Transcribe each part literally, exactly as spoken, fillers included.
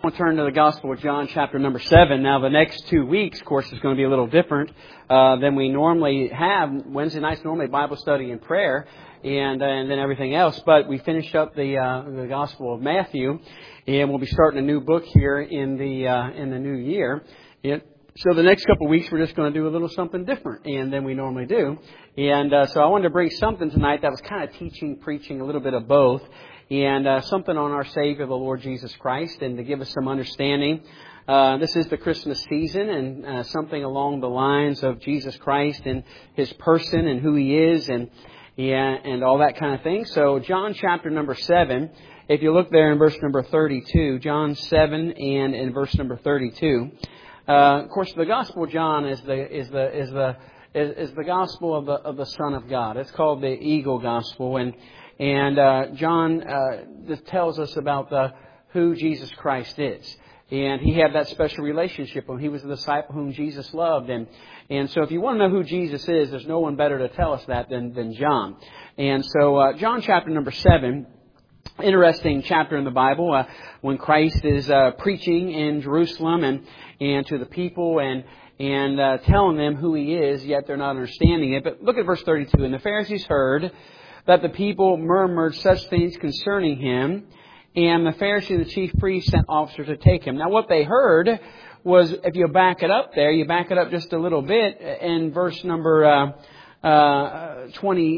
We'll turn to the Gospel of John, chapter number seven. Now, the next two weeks, of course, is going to be a little different uh, than we normally have. Wednesday nights normally Bible study and prayer, and uh, and then everything else. But we finished up the uh, the Gospel of Matthew, and we'll be starting a new book here in the uh, in the new year. It, so the next couple of weeks, we're just going to do a little something different and than we normally do. And uh, so I wanted to bring something tonight that was kind of teaching, preaching, a little bit of both. And uh, something on our Savior, the Lord Jesus Christ, and to give us some understanding. Uh, this is the Christmas season, and uh, something along the lines of Jesus Christ and His person and who He is, and and, and all that kind of thing. So John chapter number seven, if you look there in verse number thirty-two, John seven and in verse number thirty-two. Uh, of course, the Gospel of John is the is the is the is, is the Gospel of the of the Son of God. It's called the Eagle Gospel, and. And uh, John uh, just tells us about the who Jesus Christ is. And he had that special relationship when he was the disciple whom Jesus loved. And and so if you want to know who Jesus is, there's no one better to tell us that than, than John. And so uh, John chapter number seven, interesting chapter in the Bible, uh, when Christ is uh, preaching in Jerusalem and, and to the people and and uh, telling them who He is, yet they're not understanding it. But look at verse thirty-two. And the Pharisees heard that the people murmured such things concerning Him, and the Pharisees and the chief priests sent officers to take Him. Now what they heard was, if you back it up there, you back it up just a little bit, in verse number uh, uh,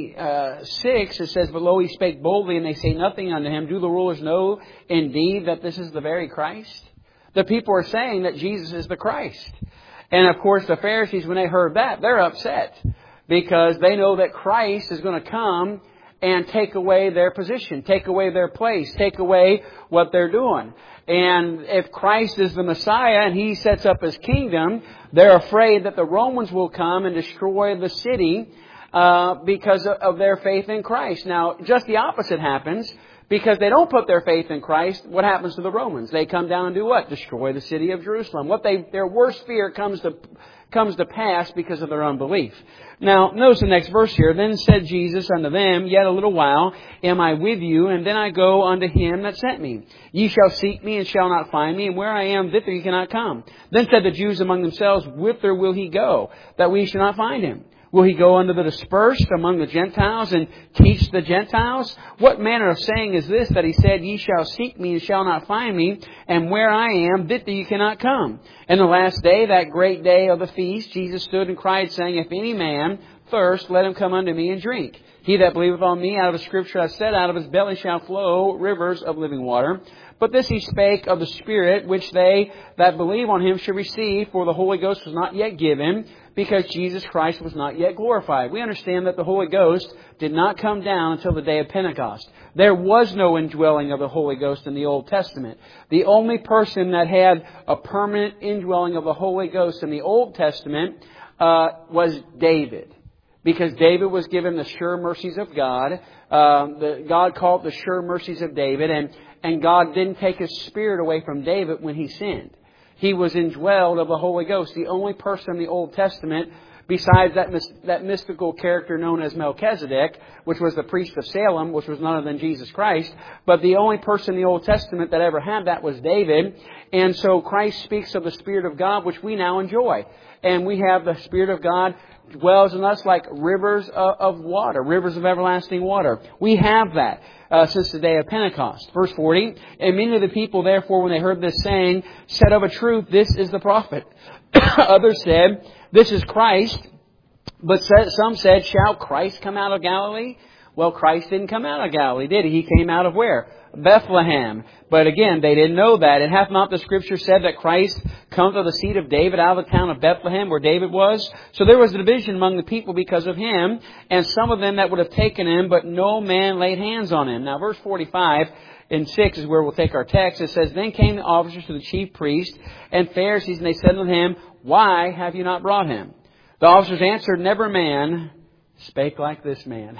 twenty-six, it says, But lo, He spake boldly, and they say nothing unto Him. Do the rulers know indeed that this is the very Christ? The people are saying that Jesus is the Christ. And of course the Pharisees, when they heard that, they're upset, because they know that Christ is going to come and take away their position, take away their place, take away what they're doing. And if Christ is the Messiah and He sets up His kingdom, they're afraid that the Romans will come and destroy the city uh, because of their faith in Christ. Now, just the opposite happens. Because they don't put their faith in Christ, what happens to the Romans? They come down and do what? Destroy the city of Jerusalem. What they their worst fear comes to comes to pass because of their unbelief. Now, notice the next verse here. Then said Jesus unto them, Yet a little while am I with you, and then I go unto Him that sent me. Ye shall seek me, and shall not find me, and where I am, thither ye cannot come. Then said the Jews among themselves, Whither will He go, that we shall not find Him? Will He go unto the dispersed among the Gentiles and teach the Gentiles? What manner of saying is this, that He said, Ye shall seek me and shall not find me, and where I am, thither ye cannot come? And the last day, that great day of the feast, Jesus stood and cried, saying, If any man thirst, let him come unto me and drink. He that believeth on me, out of the Scripture I said, out of his belly shall flow rivers of living water. But this He spake of the Spirit, which they that believe on Him should receive, for the Holy Ghost was not yet given, because Jesus Christ was not yet glorified. We understand that the Holy Ghost did not come down until the day of Pentecost. There was no indwelling of the Holy Ghost in the Old Testament. The only person that had a permanent indwelling of the Holy Ghost in the Old Testament uh, was David. Because David was given the sure mercies of God. Um, the, God called the sure mercies of David, and And God didn't take His Spirit away from David when he sinned. He was indwelled of the Holy Ghost. The only person in the Old Testament, besides that that mystical character known as Melchizedek, which was the priest of Salem, which was none other than Jesus Christ, but the only person in the Old Testament that ever had that was David. And so Christ speaks of the Spirit of God, which we now enjoy. And we have the Spirit of God dwells in us like rivers of water, rivers of everlasting water. We have that uh, since the day of Pentecost. Verse forty, And many of the people, therefore, when they heard this saying, said of a truth, This is the prophet. Others said, This is Christ. But some said, Shall Christ come out of Galilee? Well, Christ didn't come out of Galilee, did He? He came out of where? Bethlehem. But again, they didn't know that. And hath not the Scripture said that Christ come to the seed of David out of the town of Bethlehem where David was? So there was a division among the people because of Him, and some of them that would have taken Him, but no man laid hands on Him. Now verse forty-five and six is where we'll take our text. It says, Then came the officers to the chief priests and Pharisees, and they said unto Him, Why have you not brought Him? The officers answered, Never man spake like this man.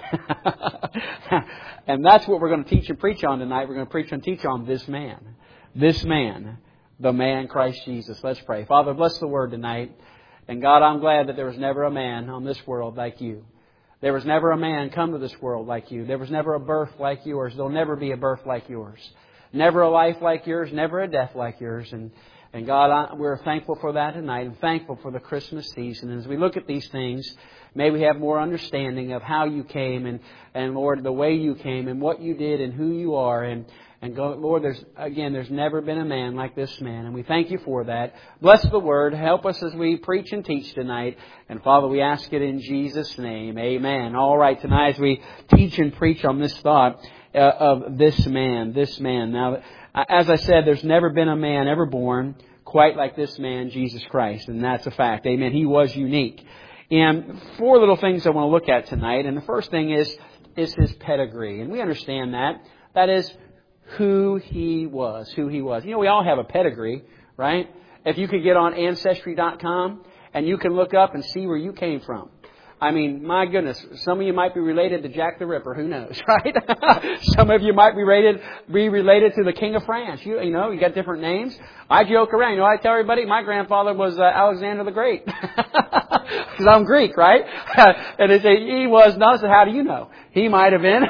And that's what we're going to teach and preach on tonight. We're going to preach and teach on this man. This man, the man Christ Jesus. Let's pray. Father, bless the Word tonight. And God, I'm glad that there was never a man on this world like You. There was never a man come to this world like You. There was never a birth like Yours. There'll never be a birth like Yours. Never a life like yours, never a death like yours. And, and God, I, we're thankful for that tonight and thankful for the Christmas season. And as we look at these things, may we have more understanding of how you came and, and Lord, the way you came and what you did and who you are. And, and God, Lord, there's, again, there's never been a man like this man. And we thank you for that. Bless the Word. Help us as we preach and teach tonight. And Father, we ask it in Jesus' name. Amen. All right, tonight as we teach and preach on this thought uh, of this man, this man. Now, as I said, there's never been a man ever born quite like this man, Jesus Christ. And that's a fact. Amen. He was unique. And four little things I want to look at tonight. And the first thing is, is his pedigree. And we understand that. That is who he was, who he was. You know, we all have a pedigree, right? If you could get on Ancestry dot com and you can look up and see where you came from. I mean, my goodness, some of you might be related to Jack the Ripper. Who knows, right? Some of you might be related, be related to the King of France. You, you know, you got different names. I joke around. You know, I tell everybody my grandfather was uh, Alexander the Great. Because I'm Greek, right? And they say, he was, no, I said, how do you know? He might have been.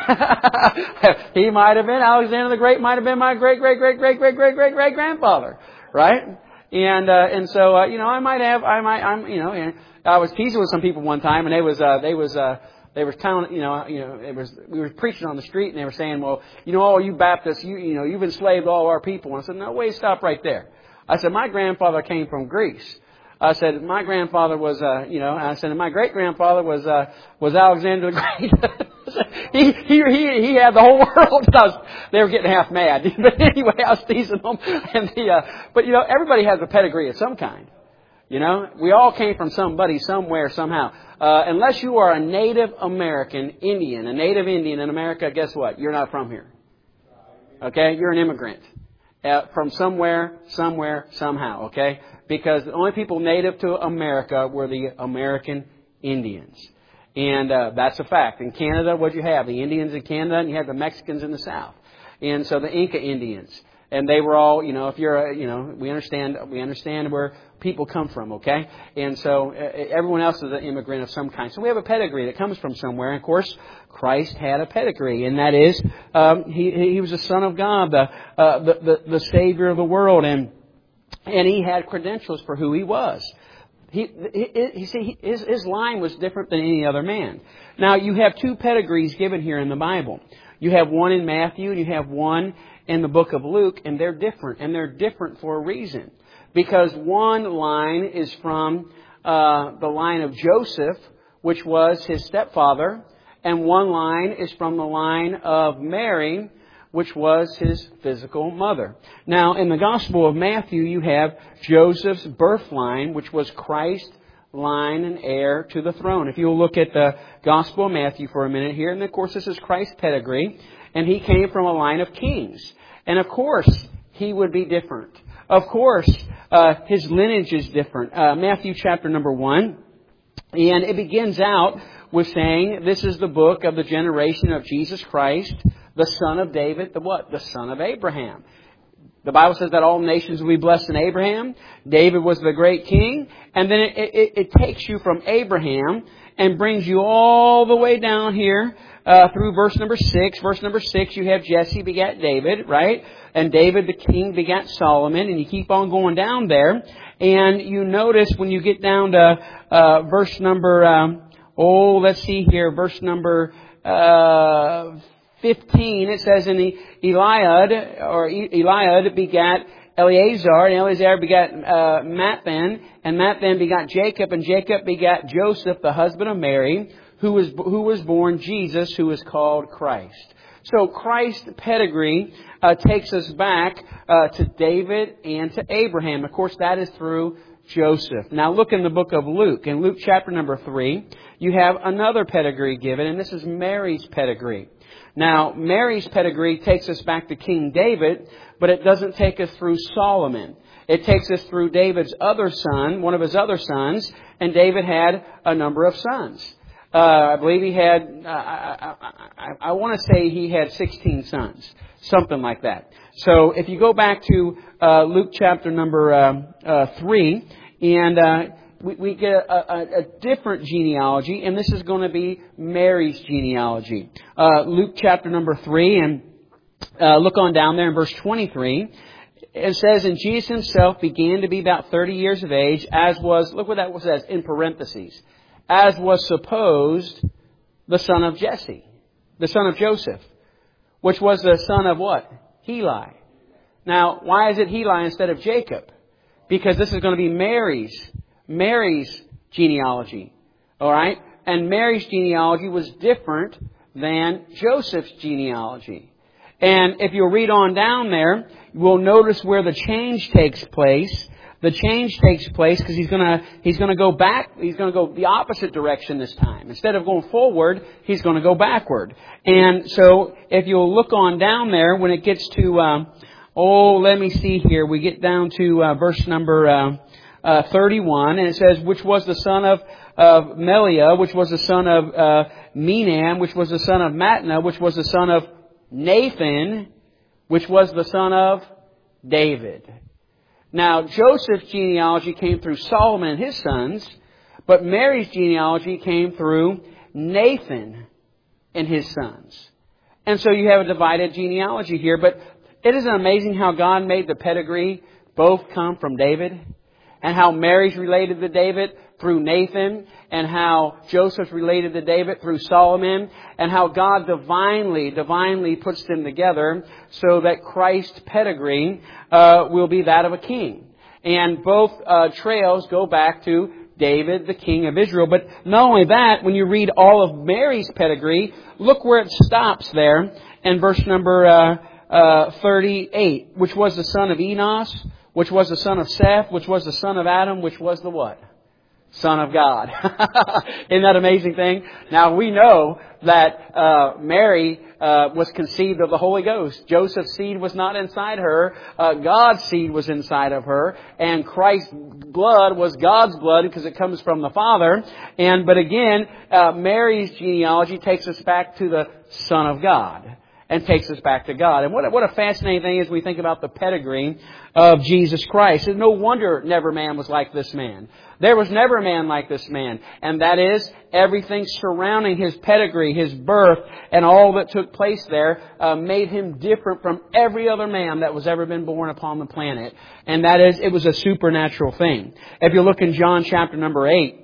He might have been. Alexander the Great might have been my great, great, great, great, great, great, great, great grandfather, right? And, uh, and so, uh, you know, I might have, I might, I'm, you know, and I was teasing with some people one time and they was, uh, they was, uh, they were telling, you know, you know, it was, we were preaching on the street and they were saying, well, you know, all you Baptists, you, you know, you've enslaved all our people. And I said, no, wait, stop right there. I said, my grandfather came from Greece. I said, my grandfather was, uh, you know, I said, my great-grandfather was, uh, was Alexander the Great. he, he, he, he had the whole world. I was, they were getting half mad. But anyway, I was teasing them. And the, uh, but you know, everybody has a pedigree of some kind. You know, we all came from somebody, somewhere, somehow. Uh, unless you are a Native American Indian, a Native Indian in America, guess what? You're not from here. Okay? You're an immigrant. Uh, from somewhere, somewhere, somehow, okay? Because the only people native to America were the American Indians. And uh, that's a fact. In Canada, what you have? The Indians in Canada, and you have the Mexicans in the South. And so the Inca Indians. And they were all, you know, if you're, a, you know, we understand, we understand where people come from, okay? And so uh, everyone else is an immigrant of some kind. So we have a pedigree that comes from somewhere. And of course, Christ had a pedigree, and that is, um, he he was the Son of God, the, uh, the the the Savior of the world, and and he had credentials for who he was. He, he, he see, his his line was different than any other man. Now you have two pedigrees given here in the Bible. You have one in Matthew, and you have one in the book of Luke, and they're different, and they're different for a reason. Because one line is from uh, the line of Joseph, which was his stepfather, and one line is from the line of Mary, which was his physical mother. Now, in the Gospel of Matthew, you have Joseph's birth line, which was Christ's line and heir to the throne. If you'll look at the Gospel of Matthew for a minute here, and of course this is Christ's pedigree, and he came from a line of kings. And of course, he would be different. Of course, uh, his lineage is different. Uh, Matthew chapter number one, and it begins out with saying, this is the book of the generation of Jesus Christ, the son of David, the what? The son of Abraham. The Bible says that all nations will be blessed in Abraham. David was the great king. And then it, it, it takes you from Abraham and brings you all the way down here uh, through verse number six. Verse number six, you have Jesse begat David, right? And David the king begat Solomon. And you keep on going down there. And you notice when you get down to uh, verse number, um, oh, let's see here, verse number uh fifteen, it says, in the Eliad, or Eliad begat Eleazar, and Eleazar begat uh, Matthan, and Matthan begat Jacob, and Jacob begat Joseph, the husband of Mary, who was who was born Jesus, who is called Christ. So Christ's pedigree uh, takes us back uh, to David and to Abraham. Of course, that is through Joseph. Now look in the book of Luke. In Luke chapter number three, you have another pedigree given, and this is Mary's pedigree. Now, Mary's pedigree takes us back to King David, but it doesn't take us through Solomon. It takes us through David's other son, one of his other sons, and David had a number of sons. Uh, I believe he had, uh, I, I, I, I want to say he had sixteen sons, something like that. So if you go back to uh, Luke chapter number uh, uh, three, and uh, we, we get a, a, a different genealogy, and this is going to be Mary's genealogy. Uh, Luke chapter number three, and uh, look on down there in verse twenty-three. It says, and Jesus himself began to be about thirty years of age, as was, look what that says in parentheses, as was supposed the son of Jesse, the son of Joseph, which was the son of what? Heli. Now, why is it Heli instead of Jacob? Because this is going to be Mary's, Mary's genealogy. All right? And Mary's genealogy was different than Joseph's genealogy. And if you'll read on down there, we'll notice where the change takes place. The change takes place because he's going to he's going to go back. He's going to go the opposite direction this time. Instead of going forward, he's going to go backward. And so, if you'll look on down there, when it gets to um, oh, let me see here. We get down to uh, verse number uh, uh, thirty-one, and it says, "Which was the son of of Meliah, which was the son of uh, Menan, which was the son of Matna, which was the son of Nathan, which was the son of David." Now, Joseph's genealogy came through Solomon and his sons, but Mary's genealogy came through Nathan and his sons. And so you have a divided genealogy here, but it isn't amazing how God made the pedigree both come from David, and how Mary's related to David through Nathan, and how Joseph's related to David through Solomon, and how God divinely, divinely puts them together so that Christ's pedigree uh, will be that of a king. And both uh, trails go back to David, the king of Israel. But not only that, when you read all of Mary's pedigree, look where it stops there in verse number uh, uh, thirty-eight, which was the son of Enos, which was the son of Seth, which was the son of Adam, which was the what? Son of God. Isn't that amazing thing? Now we know that uh, Mary uh, was conceived of the Holy Ghost. Joseph's seed was not inside her. Uh, God's seed was inside of her. And Christ's blood was God's blood because it comes from the Father. And but again, uh, Mary's genealogy takes us back to the Son of God. And takes us back to God. And what a, what a fascinating thing is we think about the pedigree of Jesus Christ. And no wonder never man was like this man. There was never a man like this man. And that is everything surrounding his pedigree, his birth, and all that took place there uh, made him different from every other man that was ever been born upon the planet. And that is, it was a supernatural thing. If you look in John chapter number eight,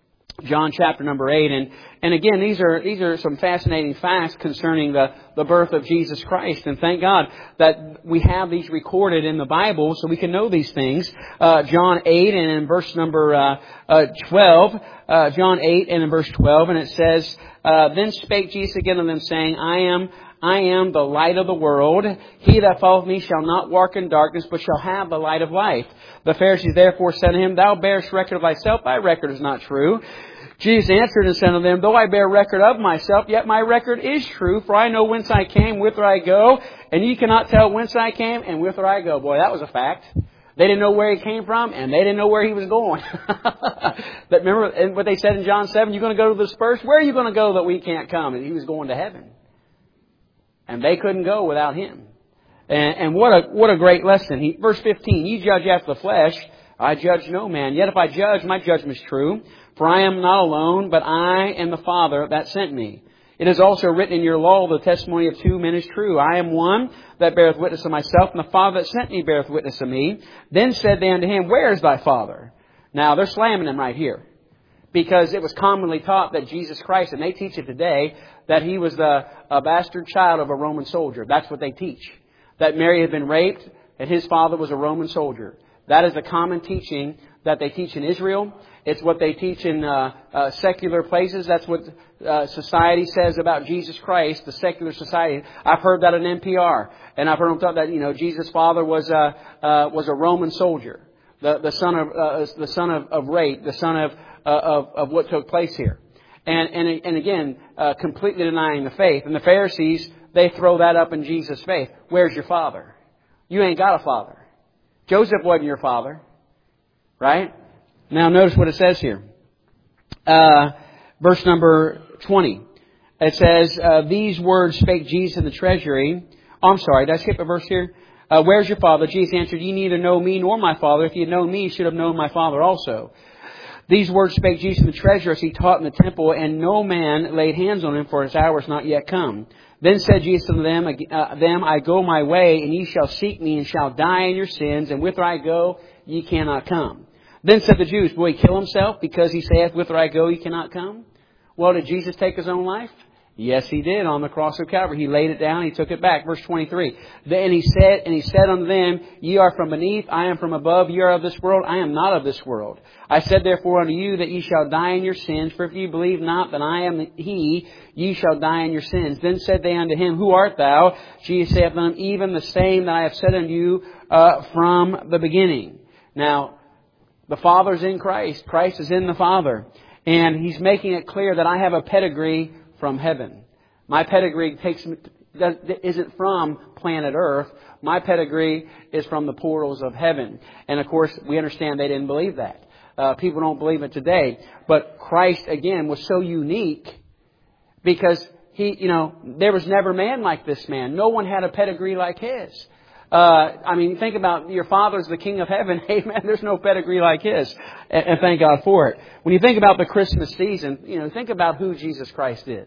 John chapter number eight, and, and again, these are these are some fascinating facts concerning the, the birth of Jesus Christ. And thank God that we have these recorded in the Bible so we can know these things. Uh, John eight and in verse number uh, uh, twelve, uh, John eight and in verse twelve, and it says, uh, "Then spake Jesus again to them, saying, I am I am the light of the world. He that followeth me shall not walk in darkness, but shall have the light of life. The Pharisees therefore said to him, Thou bearest record of thyself, thy record is not true. Jesus answered and said unto them, Though I bear record of myself, yet my record is true, for I know whence I came, whither I go, and ye cannot tell whence I came and whither I go." Boy, that was a fact. They didn't know where he came from, and they didn't know where he was going. But remember what they said in John seven, "You're going to go to the dispersed? Where are you going to go that we can't come?" And he was going to heaven. And they couldn't go without him. And, and what a what a great lesson. He, verse fifteen, "Ye judge after the flesh, I judge no man. Yet if I judge, my judgment is true. For I am not alone, but I and the Father that sent me. It is also written in your law, the testimony of two men is true. I am one that beareth witness of myself, and the Father that sent me beareth witness of me. Then said they unto him, Where is thy Father?" Now, they're slamming him right here. Because it was commonly taught that Jesus Christ, and they teach it today, that he was the a bastard child of a Roman soldier. That's what they teach. That Mary had been raped, and his father was a Roman soldier. That is the common teaching that they teach in Israel. It's what they teach in uh, uh, secular places. That's what uh, society says about Jesus Christ, the secular society. I've heard that on N P R. And I've heard them talk that, you know, Jesus' father was a, uh, was a Roman soldier. The, the son of, uh, the son of, of rape, the son of, uh, of, of what took place here. And, and, and again, uh, completely denying the faith. And the Pharisees, they throw that up in Jesus' faith. Where's your father? You ain't got a father. Joseph wasn't your father. Right? Now notice what it says here. Uh, verse number twenty. It says, uh, "These words spake Jesus in the treasury." Oh, I'm sorry, did I skip a verse here? Uh, "Where's your Father?" Jesus answered, "Ye neither know me nor my Father. If ye had known me, ye should have known my Father also." These words spake Jesus the treasurer as he taught in the temple, and no man laid hands on him, for his hour is not yet come. Then said Jesus unto them, uh, them, I go my way, and ye shall seek me, and shall die in your sins, and whither I go, ye cannot come. Then said the Jews, will he kill himself, because he saith, whither I go, ye cannot come? Well, did Jesus take his own life? Yes, he did on the cross of Calvary. He laid it down, he took it back. Verse twenty-three. Then he said, and he said unto them, ye are from beneath, I am from above, ye are of this world, I am not of this world. I said therefore unto you that ye shall die in your sins, for if ye believe not that I am He, ye shall die in your sins. Then said they unto him, who art thou? Jesus saith unto them, even the same that I have said unto you uh, from the beginning. Now, the Father's in Christ. Christ is in the Father. And He's making it clear that I have a pedigree from heaven. My pedigree takes isn't from planet Earth. My pedigree is from the portals of heaven. And of course, we understand they didn't believe that. Uh, people don't believe it today. But Christ, again, was so unique because He, you know, there was never man like this man. No one had a pedigree like His. Uh, I mean, think about your Father's the King of Heaven. Amen. There's no pedigree like His. And, and thank God for it. When you think about the Christmas season, you know, think about who Jesus Christ is.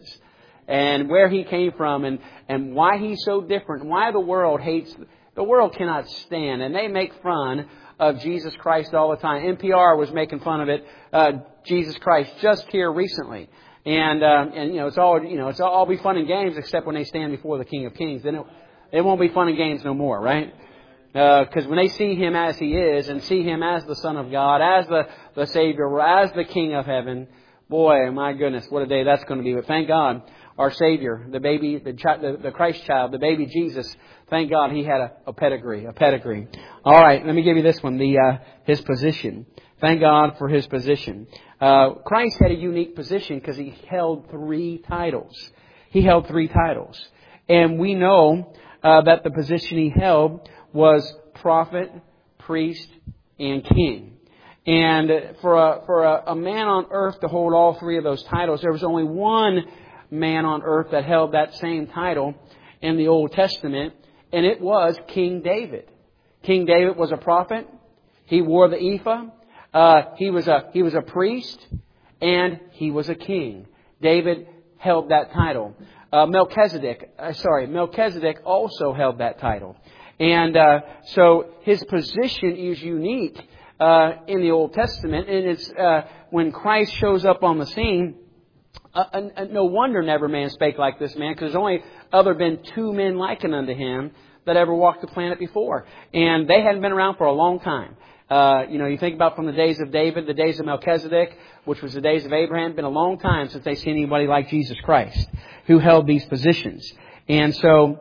And where He came from and, and why He's so different. And why the world hates, the world cannot stand. And they make fun of Jesus Christ all the time. N P R was making fun of it, uh, Jesus Christ, just here recently. And, uh, and, you know, it's all, you know, it's all be fun and games except when they stand before the King of Kings. Then it, It won't be fun and games no more, right? Because uh, when they see Him as He is and see Him as the Son of God, as the, the Savior, as the King of Heaven, boy, my goodness, what a day that's going to be. But thank God, our Savior, the baby, the, the, the Christ child, the baby Jesus, thank God He had a, a pedigree, a pedigree. All right, let me give you this one, the uh, His position. Thank God for His position. Uh, Christ had a unique position because He held three titles. He held three titles. And we know Uh, that the position He held was prophet, priest, and king. And for a, for a, a man on earth to hold all three of those titles, there was only one man on earth that held that same title in the Old Testament, and it was King David. King David was a prophet. He wore the ephod. Uh, he was a he was a priest, and he was a king. David held that title. Uh, Melchizedek, uh, sorry, Melchizedek also held that title. And uh, so his position is unique uh, in the Old Testament. And it's uh, when Christ shows up on the scene, uh, uh, no wonder never man spake like this man, because there's only other been two men likened unto Him that ever walked the planet before. And they hadn't been around for a long time. Uh, you know, you think about from the days of David, the days of Melchizedek, which was the days of Abraham. It's been a long time since they've seen anybody like Jesus Christ who held these positions. And so,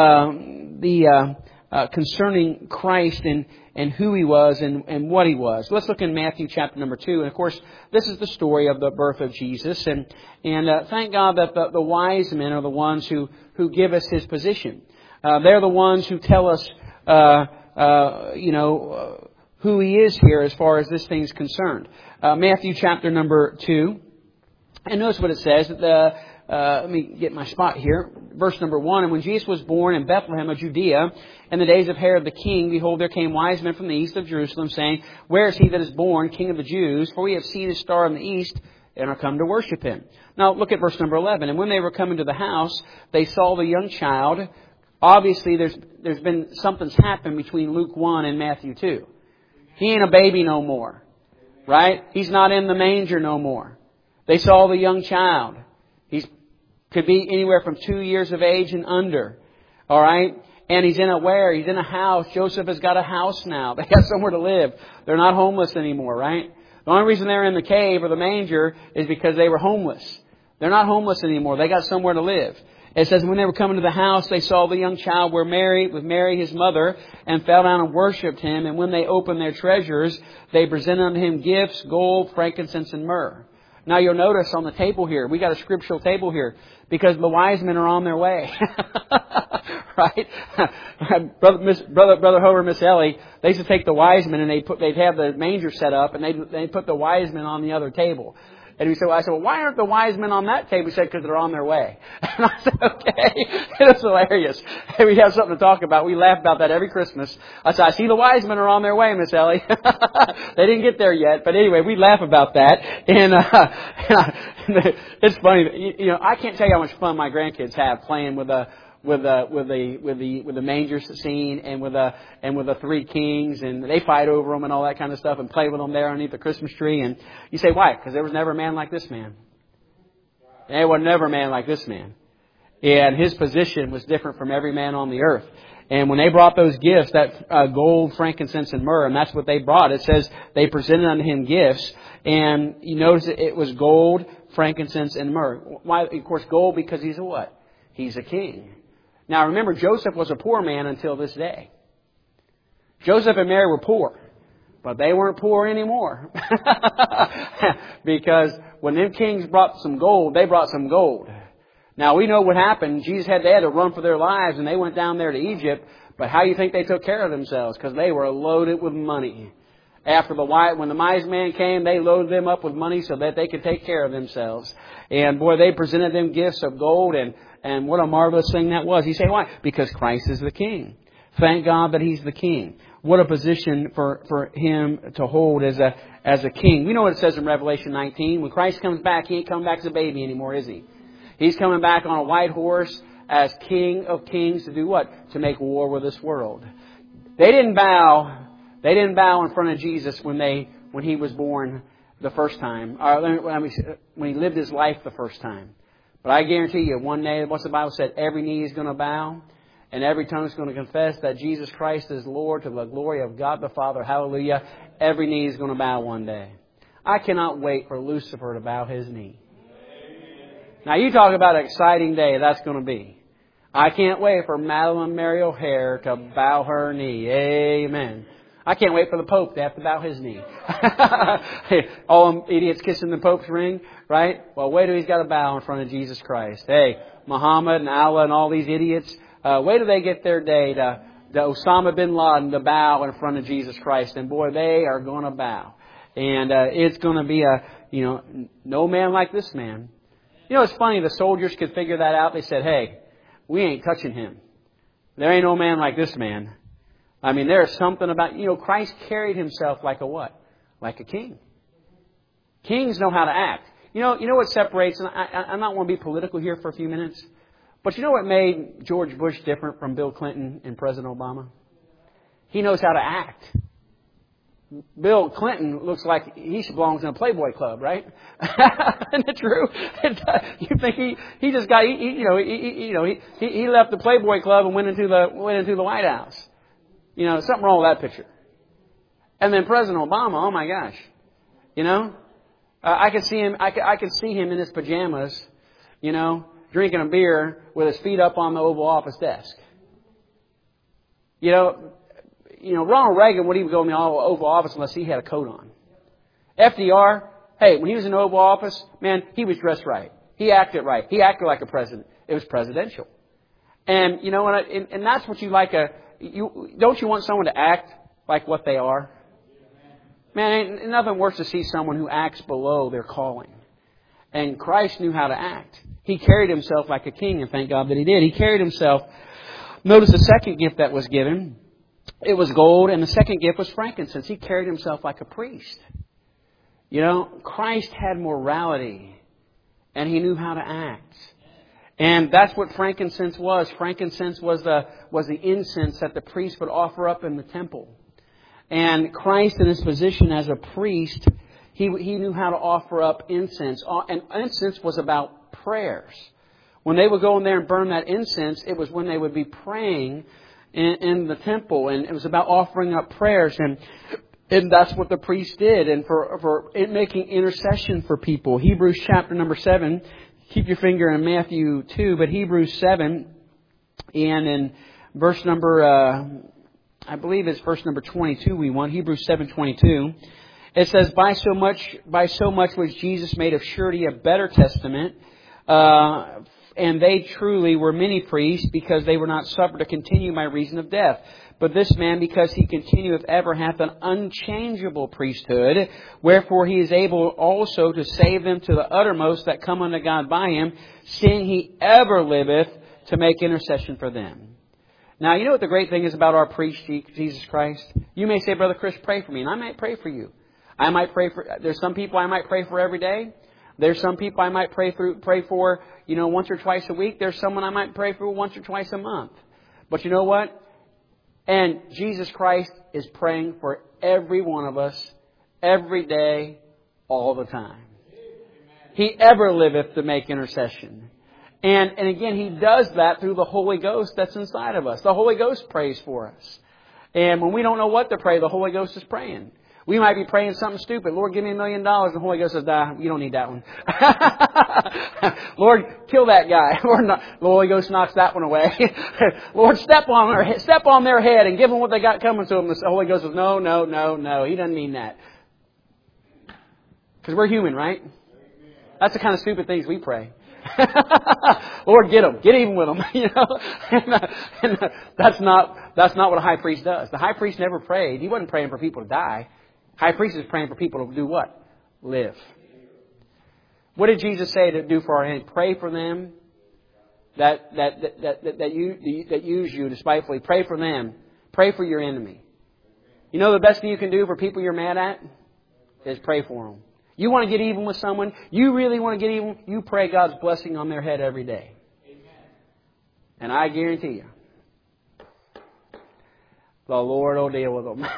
um, the uh, uh, concerning Christ and, and who He was and, and what He was. Let's look in Matthew chapter number two. And of course, this is the story of the birth of Jesus. And and uh, thank God that the, the wise men are the ones who, who give us His position. Uh, they're the ones who tell us, uh, uh, you know, uh, who He is here as far as this thing is concerned. Uh, Matthew chapter number two. And notice what it says. The, uh, let me get my spot here. Verse number one. And when Jesus was born in Bethlehem of Judea, in the days of Herod the king, behold, there came wise men from the east of Jerusalem, saying, where is He that is born, King of the Jews? For we have seen His star in the east, and are come to worship Him. Now look at verse number eleven. And when they were coming to the house, they saw the young child. Obviously, there's there's been something's happened between Luke one and Matthew two. He ain't a baby no more. Right? He's not in the manger no more. They saw the young child. He could be anywhere from two years of age and under. All right? And he's in a where? He's in a house. Joseph has got a house now. They got somewhere to live. They're not homeless anymore, right? The only reason they're in the cave or the manger is because they were homeless. They're not homeless anymore. They got somewhere to live. It says, when they were coming to the house, they saw the young child were Mary, with Mary his mother, and fell down and worshipped Him. And when they opened their treasures, they presented unto Him gifts, gold, frankincense, and myrrh. Now you'll notice on the table here, we got a scriptural table here, because the wise men are on their way. Right? brother, Miss, brother, brother Hover, Miss Ellie, they used to take the wise men and they put, they'd have the manger set up and they'd, they'd put the wise men on the other table. And he said, well, I said, well, why aren't the wise men on that table? He said, because they're on their way. And I said, okay. It was hilarious. And we have something to talk about. We laugh about that every Christmas. I said, I see the wise men are on their way, Miss Ellie. They didn't get there yet. But anyway, we laugh about that. And, uh, and I, it's funny. You know, I can't tell you how much fun my grandkids have playing with a, with the with the with the with the manger scene and with the and with the three kings, and they fight over them and all that kind of stuff and play with them there underneath the Christmas tree. And you say, why? Because there was never a man like this man. There was never a man like this man, and his position was different from every man on the earth. And when they brought those gifts, that uh, gold, frankincense, and myrrh, and that's what they brought. It says they presented unto him gifts, and you notice it was gold, frankincense, and myrrh. Why? Of course, gold, because he's a what? He's a king. Now remember, Joseph was a poor man until this day. Joseph and Mary were poor, but they weren't poor anymore. Because when them kings brought some gold, they brought some gold. Now we know what happened. Jesus had, they had to run for their lives, and they went down there to Egypt. But how do you think they took care of themselves? Because they were loaded with money. After the wise, when the wise man came, they loaded them up with money so that they could take care of themselves. And boy, they presented them gifts of gold, and And what a marvelous thing that was. You say, why? Because Christ is the King. Thank God that He's the King. What a position for, for Him to hold as a as a King. We know what it says in Revelation nineteen. When Christ comes back, He ain't coming back as a baby anymore, is He? He's coming back on a white horse as King of Kings to do what? To make war with this world. They didn't bow. They didn't bow in front of Jesus when they when He was born the first time, or when He lived His life the first time. But I guarantee you, one day, what's the Bible said? Every knee is going to bow, and every tongue is going to confess that Jesus Christ is Lord to the glory of God the Father. Hallelujah. Every knee is going to bow one day. I cannot wait for Lucifer to bow his knee. Now, you talk about an exciting day that's going to be. I can't wait for Madeline Mary O'Hare to bow her knee. Amen. I can't wait for the Pope to have to bow his knee. All them idiots kissing the Pope's ring, right? Well, wait till he's got to bow in front of Jesus Christ. Hey, Muhammad and Allah and all these idiots, uh, wait till they get their day to, to Osama bin Laden to bow in front of Jesus Christ. And boy, they are going to bow. And uh, it's going to be a, you know, no man like this man. You know, it's funny, the soldiers could figure that out. They said, hey, we ain't touching him. There ain't no man like this man. I mean, there's something about, you know, Christ carried Himself like a what? Like a king. Kings know how to act. You know, you know what separates, and I, I, I'm not want to be political here for a few minutes, but you know what made George Bush different from Bill Clinton and President Obama? He knows how to act. Bill Clinton looks like he belongs in a Playboy club, right? Isn't it true? You think he, he just got, he, you know, he, he, you know, he, he left the Playboy club and went into the, went into the White House. You know, something wrong with that picture. And then President Obama, oh my gosh. You know, uh, I could see him, I could, I could see him in his pajamas, you know, drinking a beer with his feet up on the Oval Office desk. You know, you know, Ronald Reagan wouldn't even go in the Oval Office unless he had a coat on. F D R, hey, when he was in the Oval Office, man, he was dressed right. He acted right. He acted like a president. It was presidential. And, you know, and, and, and that's what you like a, You, don't you want someone to act like what they are? Man, ain't nothing worse to see someone who acts below their calling. And Christ knew how to act. He carried Himself like a king, and thank God that He did. He carried Himself. Notice the second gift that was given. It was gold, and the second gift was frankincense. He carried Himself like a priest. You know, Christ had morality, and He knew how to act. And that's what frankincense was. Frankincense was the was the incense that the priest would offer up in the temple. And Christ, in His position as a priest, he he knew how to offer up incense. And incense was about prayers. When they would go in there and burn that incense, it was when they would be praying in, in the temple, and it was about offering up prayers. And and that's what the priest did, and for for making intercession for people. Hebrews chapter number seven. Keep your finger in Matthew two, but Hebrews seven, and in verse number, uh, I believe it's verse number twenty-two we want, Hebrews seven twenty-two. It says, by so much, by so much was Jesus made of surety a better testament, uh, and they truly were many priests, because they were not suffered to continue by reason of death. But this man, because he continueth ever, hath an unchangeable priesthood, wherefore he is able also to save them to the uttermost that come unto God by him, seeing he ever liveth to make intercession for them. Now, you know what the great thing is about our priest, Jesus Christ? You may say, Brother Chris, pray for me. And I might pray for you. I might pray for, there's some people I might pray for every day. There's some people I might pray for, pray for, you know, once or twice a week. There's someone I might pray for once or twice a month. But you know what? And Jesus Christ is praying for every one of us, every day, all the time. He ever liveth to make intercession. And, and again, He does that through the Holy Ghost that's inside of us. The Holy Ghost prays for us. And when we don't know what to pray, the Holy Ghost is praying. We might be praying something stupid. Lord, give me a million dollars. The Holy Ghost says, nah, you don't need that one. Lord, kill that guy. Lord, no, the Holy Ghost knocks that one away. Lord, step on their step on their head and give them what they got coming to them. The Holy Ghost says, no, no, no, no. He doesn't mean that. Because we're human, right? That's the kind of stupid things we pray. Lord, get them, get even with them. You know, and, uh, and uh, that's not that's not what a high priest does. The high priest never prayed. He wasn't praying for people to die. High priest is praying for people to do what? Live. What did Jesus say to do for our enemies? Pray for them that that that that, that, that you that use you despitefully. Pray for them. Pray for your enemy. You know the best thing you can do for people you're mad at is pray for them. You want to get even with someone, you really want to get even, you pray God's blessing on their head every day. Amen. And I guarantee you, the Lord will deal with them.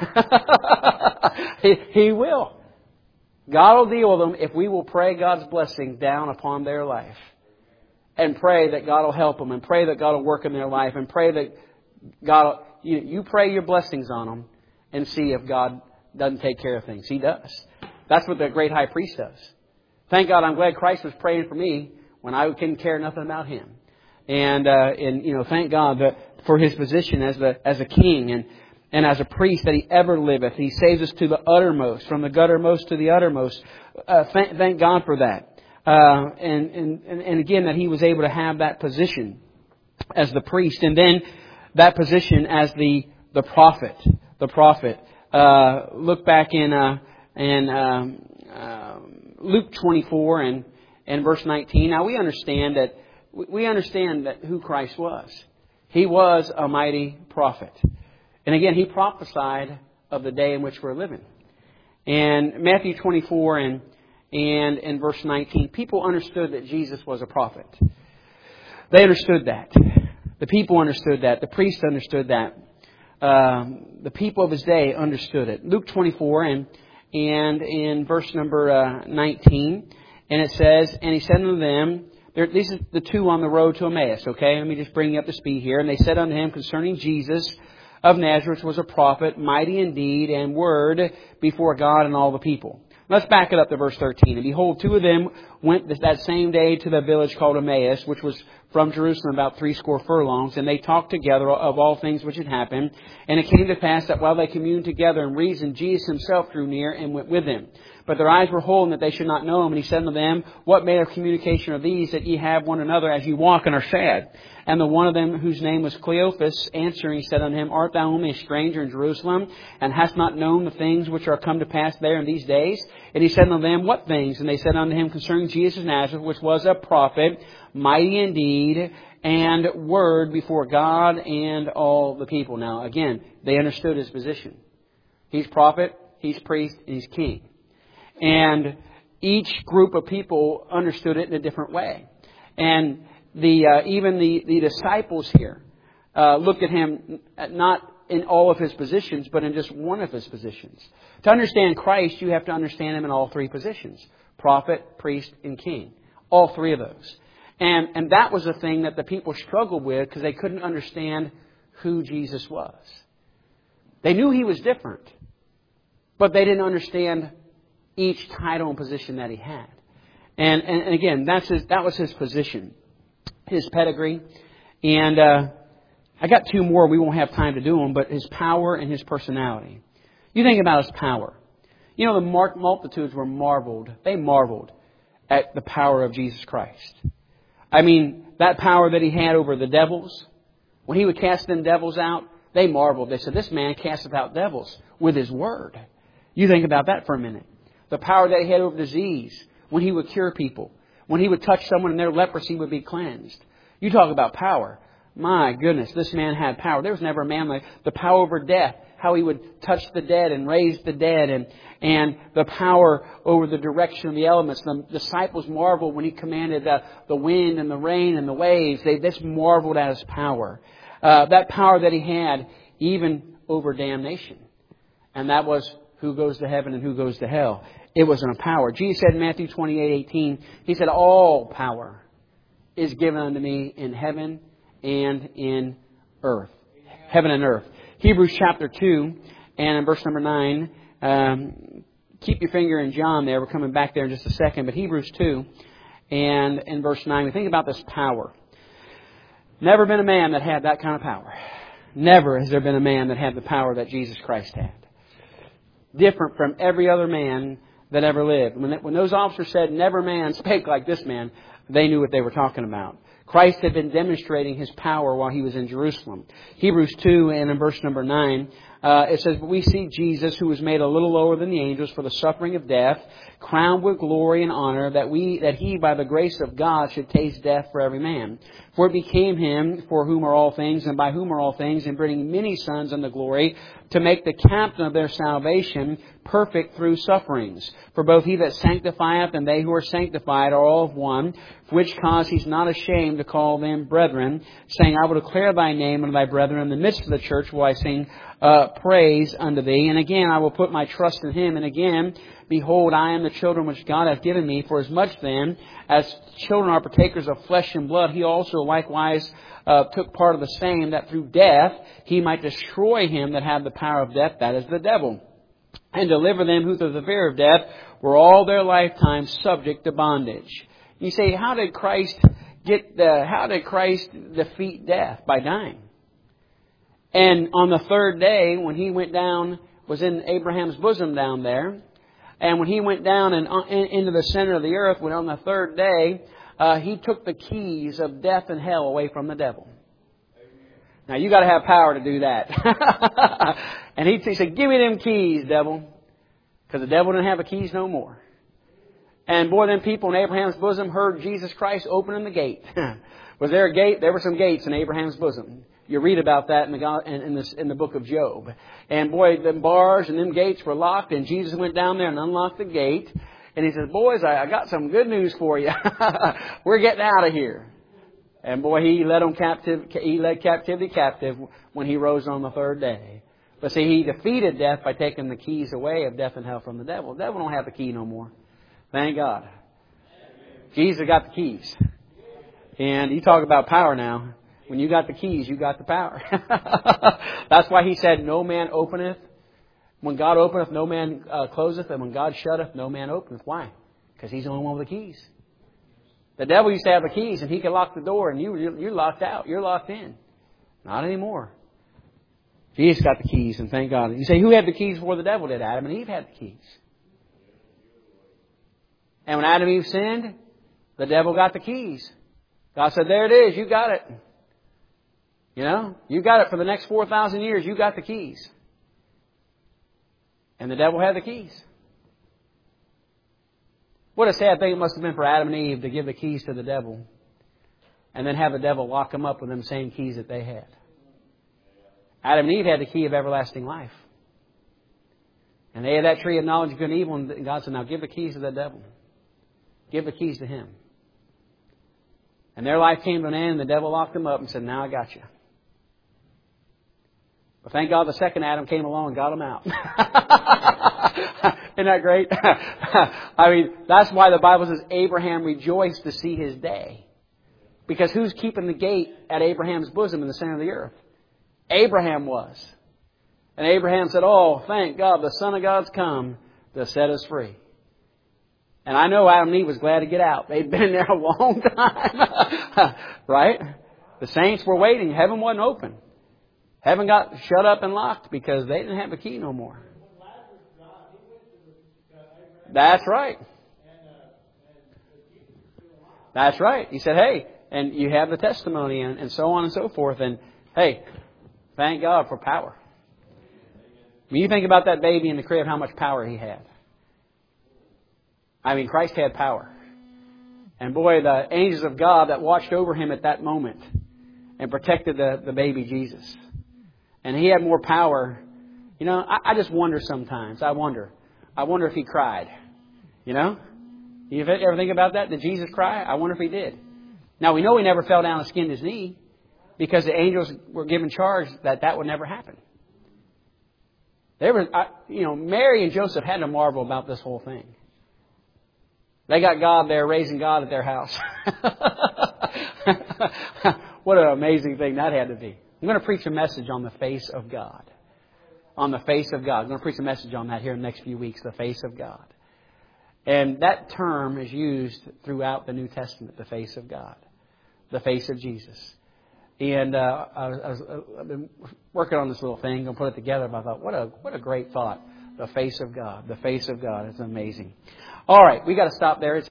he, he will. God will deal with them if we will pray God's blessing down upon their life. And pray that God will help them. And pray that God will work in their life. And pray that God will, you, you pray your blessings on them and see if God doesn't take care of things. He does. That's what the great high priest does. Thank God, I'm glad Christ was praying for me when I couldn't care nothing about Him. And, uh, and you know, thank God that for His position as the as a king and, and as a priest that He ever liveth. He saves us to the uttermost, from the guttermost to the uttermost. Uh, thank, thank God for that. Uh, and, and, and again, that He was able to have that position as the priest. And then that position as the, the prophet. The prophet. Uh, look back in... Uh, And um, uh, Luke twenty-four and, and verse nineteen. Now we understand that we understand that who Christ was. He was a mighty prophet, and again He prophesied of the day in which we're living. And Matthew twenty-four and and and verse nineteen, people understood that Jesus was a prophet. They understood that. The people understood that. The priests understood that. Um, the people of His day understood it. Luke twenty-four and. And in verse number uh, nineteen, and it says, and He said unto them, there, these are the two on the road to Emmaus, okay? Let me just bring you up to speed here. And they said unto Him concerning Jesus of Nazareth, which was a prophet, mighty in deed and word before God and all the people. Let's back it up to verse thirteen. And behold, two of them went that same day to the village called Emmaus, which was from Jerusalem about three score furlongs, and they talked together of all things which had happened. And it came to pass that while they communed together and reasoned, Jesus Himself drew near and went with them. But their eyes were holden that they should not know Him. And He said unto them, what manner of communication are these that ye have one another as ye walk and are sad? And the one of them, whose name was Cleophas, answering, he said unto him, art thou only a stranger in Jerusalem, and hast not known the things which are come to pass there in these days? And He said unto them, what things? And they said unto Him concerning Jesus of Nazareth, which was a prophet, mighty in deed and word before God and all the people. Now, again, they understood His position. He's prophet, He's priest, and He's king. And each group of people understood it in a different way. And the uh, even the, the disciples here uh, looked at Him not in all of His positions, but in just one of His positions. To understand Christ, you have to understand Him in all three positions. Prophet, priest, and king. All three of those. And, and that was a thing that the people struggled with because they couldn't understand who Jesus was. They knew He was different, but they didn't understand each title and position that He had. And, and, and again, that's his, that was His position, His pedigree. And uh, I got two more. We won't have time to do them, but His power and His personality. You think about His power. You know, the multitudes were marveled. They marveled at the power of Jesus Christ. I mean, that power that He had over the devils. When He would cast them devils out, They marveled. They said, this man casteth out devils with his word. You think about that for a minute. The power that he had over disease, when he would cure people. When he would touch someone and their leprosy would be cleansed. You talk about power. My goodness, this man had power. There was never a man like the power over death. How he would touch the dead and raise the dead, and and the power over the direction of the elements. The disciples marveled when he commanded the, the wind and the rain and the waves. They just marveled at his power. Uh, that power that he had even over damnation. And that was who goes to heaven and who goes to hell. It wasn't a power. Jesus said in Matthew twenty-eight eighteen, He said, all power is given unto me in heaven and in earth. Heaven and earth. Hebrews chapter two and in verse number nine. Um, keep your finger in John there. We're coming back there in just a second. But Hebrews two and in verse nine, we think about this power. Never been a man that had that kind of power. Never has there been a man that had the power that Jesus Christ had. Different from every other man that ever lived. When, when those officers said, never man spake like this man, they knew what they were talking about. Christ had been demonstrating His power while He was in Jerusalem. Hebrews two and in verse number nine, uh, it says, but we see Jesus, who was made a little lower than the angels for the suffering of death, crowned with glory and honor, that we that He by the grace of God should taste death for every man. For it became Him for whom are all things, and by whom are all things, and bringing many sons unto glory, to make the captain of their salvation perfect through sufferings. For both He that sanctifieth and they who are sanctified are all of one, for which cause He's not ashamed to call them brethren, saying, I will declare Thy name unto Thy brethren. In the midst of the church will I sing uh, praise unto Thee. And again I will put my trust in Him. And again, behold, I am the children which God hath given me. For as much then as children are partakers of flesh and blood, He also likewise uh, took part of the same, that through death He might destroy him that had the power of death, that is the devil, and deliver them who through the fear of death were all their lifetime subject to bondage. You say, how did Christ get the, how did Christ defeat death? By dying. And on the third day, when He went down, was in Abraham's bosom down there, and when He went down and into the center of the earth, when on the third day, uh, He took the keys of death and hell away from the devil. Now, you got to have power to do that. And he, he said, give me them keys, devil. Because the devil didn't have the keys no more. And boy, them people in Abraham's bosom heard Jesus Christ opening the gate. Was there a gate? There were some gates in Abraham's bosom. You read about that in the, in, in, this, in the book of Job. And boy, them bars and them gates were locked. And Jesus went down there and unlocked the gate. And He says, boys, I, I got some good news for you. We're getting out of here. And boy, He led them captive. He led captivity captive when He rose on the third day. But see, He defeated death by taking the keys away of death and hell from the devil. The devil don't have the key no more. Thank God. Jesus got the keys. And you talk about power now. When you got the keys, you got the power. That's why He said, no man openeth. When God openeth, no man uh, closeth. And when God shutteth, no man openeth. Why? Because He's the only one with the keys. The devil used to have the keys and he could lock the door and you, you're locked out. You're locked in. Not anymore. Jesus got the keys, and thank God. You say, who had the keys before the devil did? Adam and Eve had the keys. And when Adam and Eve sinned, the devil got the keys. God said, there it is. You got it. You know, you got it for the next four thousand years. You got the keys. And the devil had the keys. What a sad thing it must have been for Adam and Eve to give the keys to the devil and then have the devil lock them up with them same keys that they had. Adam and Eve had the key of everlasting life. And they had that tree of knowledge of good and evil, and God said, now give the keys to the devil. Give the keys to him. And their life came to an end, and the devil locked them up and said, now I got you. But thank God the second Adam came along and got them out. Isn't that great? I mean, that's why the Bible says Abraham rejoiced to see his day. Because who's keeping the gate at Abraham's bosom in the center of the earth? Abraham was. And Abraham said, oh, thank God, the Son of God's come to set us free. And I know Adam and Eve was glad to get out. They'd been there a long time. Right? The saints were waiting. Heaven wasn't open. Heaven got shut up and locked because they didn't have a key no more. That's right. That's right. He said, hey, and you have the testimony and, and so on and so forth. And hey, Thank God for power. When you think about that baby in the crib, how much power he had. I mean, Christ had power. And boy, the angels of God that watched over him at that moment and protected the, the baby Jesus. And he had more power. You know, I, I just wonder sometimes. I wonder. I wonder if he cried. You know? You ever think about that? Did Jesus cry? I wonder if he did. Now, we know he never fell down and skinned his knee because the angels were given charge that that would never happen. There was, you know, Mary and Joseph had to marvel about this whole thing. They got God there, raising God at their house. What an amazing thing that had to be. I'm going to preach a message on the face of God. On the face of God. I'm going to preach a message on that here in the next few weeks, the face of God. And that term is used throughout the New Testament, the face of God. The face of Jesus. And uh, I was, I was, I've been working on this little thing, going to put it together, but I thought, what a what a great thought. The face of God. The face of God is amazing. All right, we got to stop there. It's